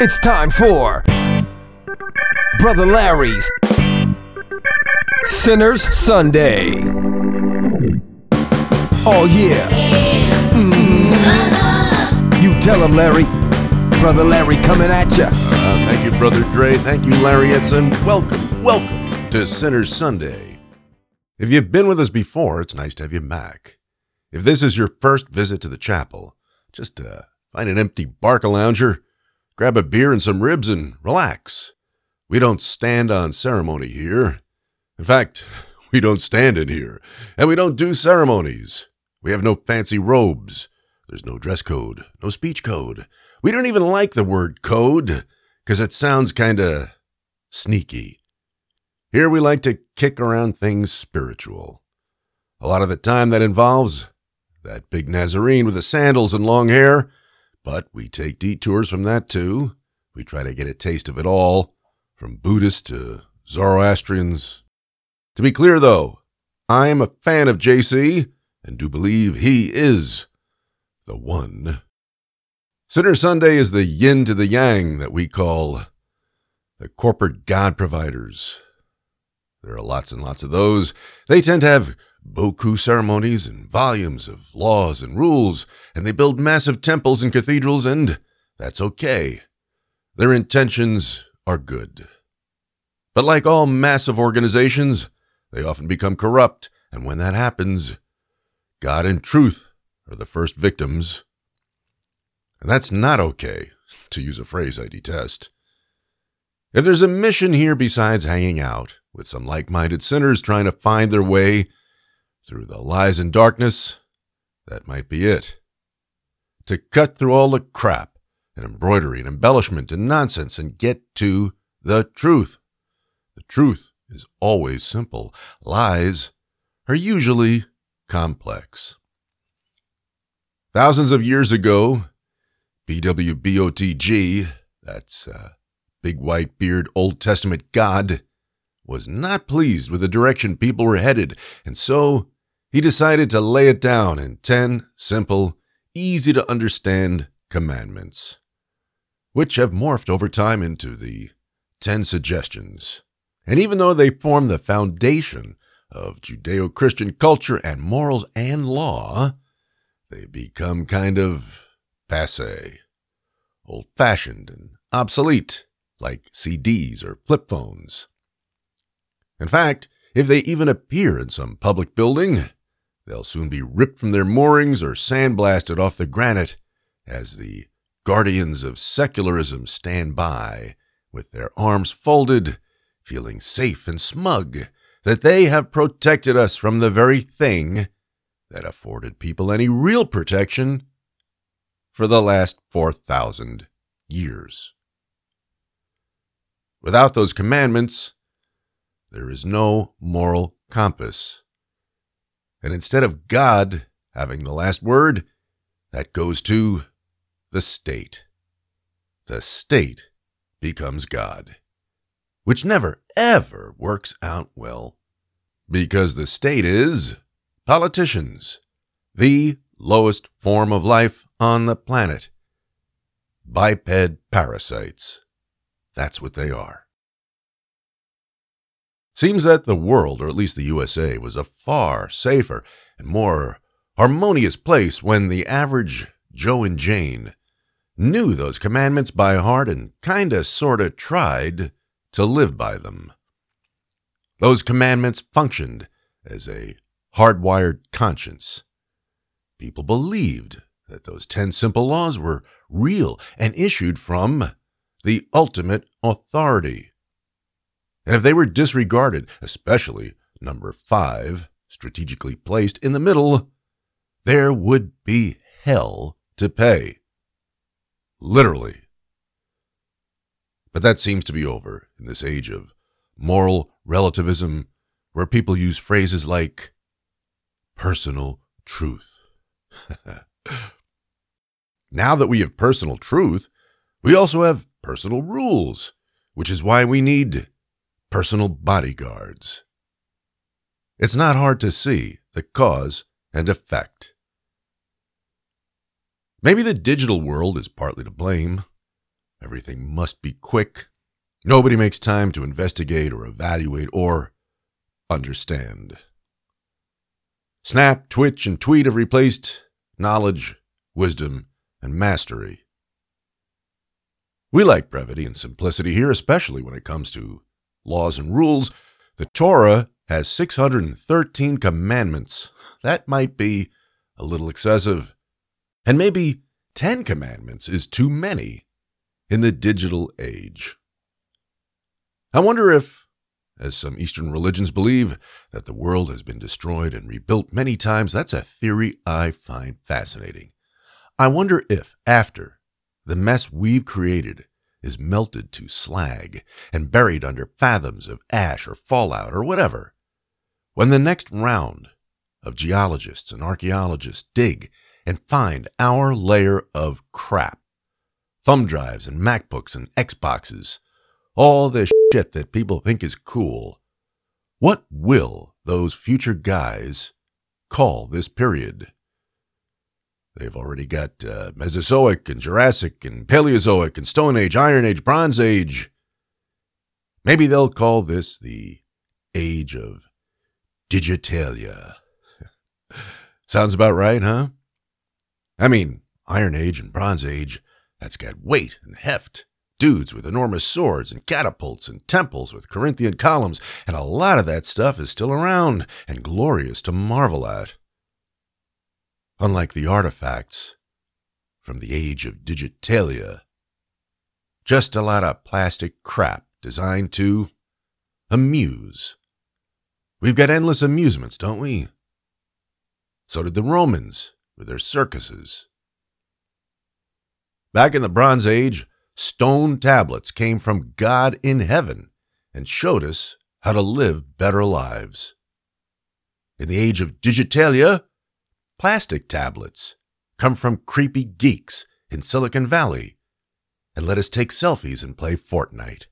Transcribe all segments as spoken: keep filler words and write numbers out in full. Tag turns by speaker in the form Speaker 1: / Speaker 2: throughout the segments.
Speaker 1: It's time for Brother Larry's Sinner's Sunday. Oh yeah. Mm-hmm. You tell him, Larry. Brother Larry coming at ya.
Speaker 2: Uh, thank you, Brother Dre. Thank you, Larry Edson. Welcome, welcome to Sinner's Sunday. If you've been with us before, it's nice to have you back. If this is your first visit to the chapel, just uh, find an empty Barcalounger, grab a beer and some ribs and relax. We don't stand on ceremony here. In fact, we don't stand in here, and we don't do ceremonies. We have no fancy robes. There's no dress code, no speech code. We don't even like the word code, because it sounds kind of sneaky. Here we like to kick around things spiritual. A lot of the time that involves that big Nazarene with the sandals and long hair, but we take detours from that too. We try to get a taste of it all, from Buddhists to Zoroastrians. To be clear though, I am a fan of J C and do believe he is the one. Sinner Sunday is the yin to the yang that we call the corporate God providers. There are lots and lots of those. They tend to have beaucoup ceremonies and volumes of laws and rules, and they build massive temples and cathedrals, and that's okay. Their intentions are good. But like all massive organizations, they often become corrupt, and when that happens, God and truth are the first victims. And that's not okay, to use a phrase I detest. If there's a mission here besides hanging out with some like-minded sinners trying to find their way through the lies and darkness, that might be it. To cut through all the crap and embroidery and embellishment and nonsense and get to the truth. The truth is always simple. Lies are usually complex. Thousands of years ago, B W B O T G, that's uh, Big White Beard Old Testament God, was not pleased with the direction people were headed, and so he decided to lay it down in ten simple, easy-to-understand commandments, which have morphed over time into the ten suggestions. And even though they form the foundation of Judeo-Christian culture and morals and law, they become kind of passé, old-fashioned and obsolete, like C Ds or flip phones. In fact, if they even appear in some public building, they'll soon be ripped from their moorings or sandblasted off the granite as the guardians of secularism stand by with their arms folded, feeling safe and smug that they have protected us from the very thing that afforded people any real protection for the last four thousand years. Without those commandments, there is no moral compass. And instead of God having the last word, that goes to the state. The state becomes God, which never, ever works out well, because the state is politicians, the lowest form of life on the planet. Biped parasites. That's what they are. Seems that the world, or at least the U S A, was a far safer and more harmonious place when the average Joe and Jane knew those commandments by heart and kinda sorta tried to live by them. Those commandments functioned as a hardwired conscience. People believed that those ten simple laws were real and issued from the ultimate authority. And if they were disregarded, especially number five, strategically placed in the middle, there would be hell to pay. Literally. But that seems to be over in this age of moral relativism, where people use phrases like personal truth. Now that we have personal truth, we also have personal rules, which is why we need personal bodyguards. It's not hard to see the cause and effect. Maybe the digital world is partly to blame. Everything must be quick. Nobody makes time to investigate or evaluate or understand. Snap, Twitch, and tweet have replaced knowledge, wisdom, and mastery. We like brevity and simplicity here, especially when it comes to laws and rules. The Torah has six hundred thirteen commandments. That might be a little excessive. And maybe ten commandments is too many in the digital age. I wonder if, as some Eastern religions believe, that the world has been destroyed and rebuilt many times. That's a theory I find fascinating. I wonder if, after the mess we've created is melted to slag and buried under fathoms of ash or fallout or whatever, when the next round of geologists and archaeologists dig and find our layer of crap, thumb drives and MacBooks and Xboxes, all the shit that people think is cool, what will those future guys call this period? They've already got uh, Mesozoic and Jurassic and Paleozoic and Stone Age, Iron Age, Bronze Age. Maybe they'll call this the Age of Digitalia. Sounds about right, huh? I mean, Iron Age and Bronze Age, that's got weight and heft. Dudes with enormous swords and catapults and temples with Corinthian columns, and a lot of that stuff is still around and glorious to marvel at. Unlike the artifacts from the Age of Digitalia, just a lot of plastic crap designed to amuse. We've got endless amusements, don't we? So did the Romans with their circuses. Back in the Bronze Age, stone tablets came from God in heaven and showed us how to live better lives. In the Age of Digitalia, plastic tablets come from creepy geeks in Silicon Valley and let us take selfies and play Fortnite.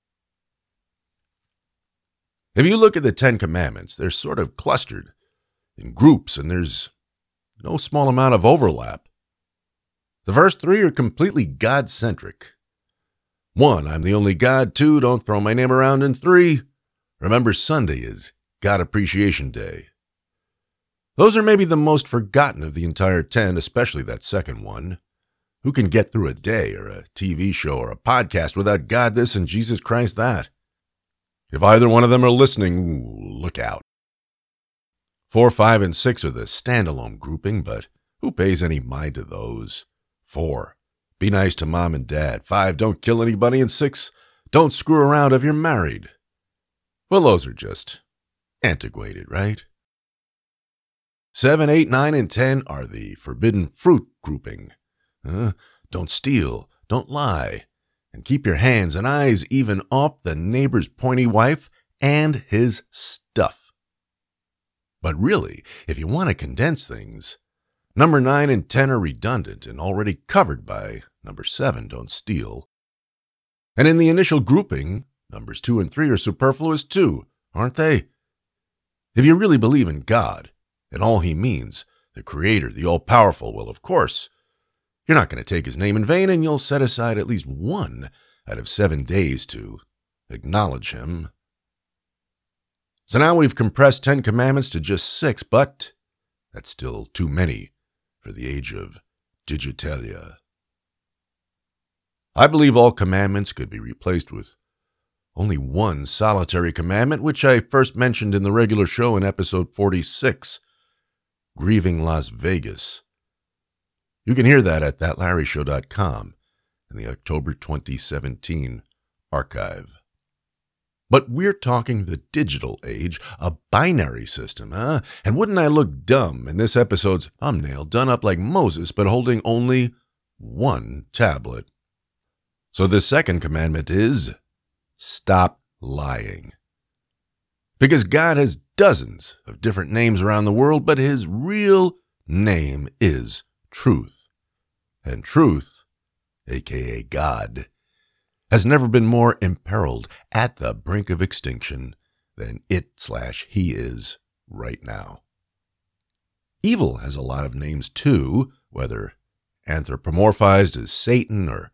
Speaker 2: If you look at the Ten Commandments, they're sort of clustered in groups, and there's no small amount of overlap. The first three are completely God-centric. One, I'm the only God. Two, don't throw my name around. And three, remember Sunday is God Appreciation Day. Those are maybe the most forgotten of the entire ten, especially that second one. Who can get through a day or a T V show or a podcast without God this and Jesus Christ that? If either one of them are listening, ooh, look out. Four, five, and six are the standalone grouping, but who pays any mind to those? Four, be nice to mom and dad. Five, don't kill anybody. And six, don't screw around if you're married. Well, those are just antiquated, right? Seven, eight, nine, and ten are the forbidden fruit grouping. Uh, don't steal, don't lie, and keep your hands and eyes even off the neighbor's pointy wife and his stuff. But really, if you want to condense things, number nine and ten are redundant and already covered by number seven, don't steal. And in the initial grouping, numbers two and three are superfluous too, aren't they? If you really believe in God and all he means, the Creator, the All-Powerful, well, of course, you're not going to take his name in vain, and you'll set aside at least one out of seven days to acknowledge him. So now we've compressed Ten Commandments to just six, but that's still too many for the age of digitalia. I believe all commandments could be replaced with only one solitary commandment, which I first mentioned in the regular show in episode forty-six, Grieving Las Vegas. You can hear that at that larry show dot com in the October twenty seventeen archive. But we're talking the digital age, a binary system, huh? And wouldn't I look dumb in this episode's thumbnail, done up like Moses, but holding only one tablet? So the second commandment is, stop lying. Because God has dozens of different names around the world, but his real name is truth. And truth, aka God, has never been more imperiled at the brink of extinction than it slash he is right now. Evil has a lot of names too, whether anthropomorphized as Satan or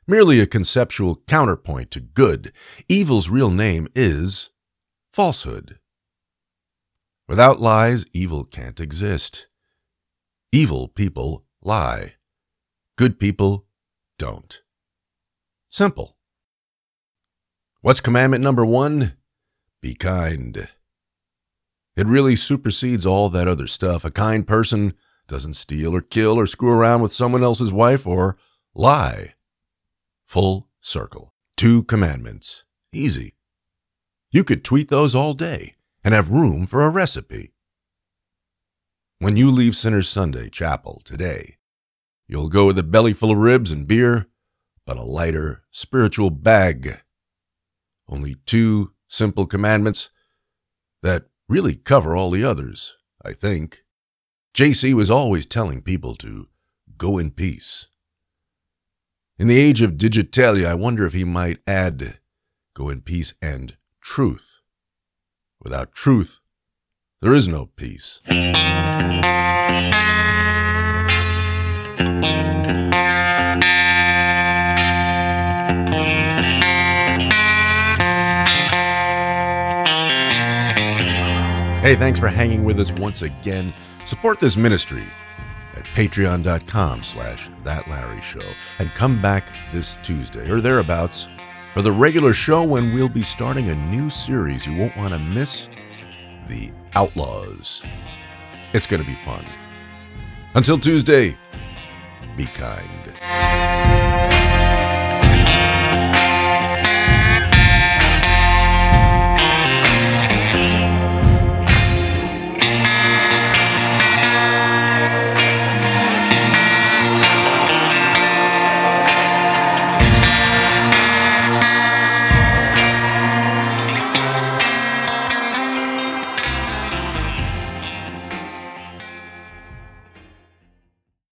Speaker 2: merely a conceptual counterpoint to good. Evil's real name is falsehood. Without lies, evil can't exist. Evil people lie. Good people don't. Simple. What's commandment number one? Be kind. It really supersedes all that other stuff. A kind person doesn't steal or kill or screw around with someone else's wife or lie. Full circle. Two commandments. Easy. You could tweet those all day and have room for a recipe. When you leave Sinners Sunday Chapel today, you'll go with a belly full of ribs and beer, but a lighter spiritual bag. Only two simple commandments that really cover all the others, I think. J C was always telling people to go in peace. In the age of digitalia, I wonder if he might add go in peace and truth. Without truth, there is no peace. Hey, thanks for hanging with us once again. Support this ministry at patreon.com slash That Larry Show and come back this Tuesday or thereabouts for the regular show when we'll be starting a new series you won't want to miss, The Outlaws. It's going to be fun. Until Tuesday, be kind.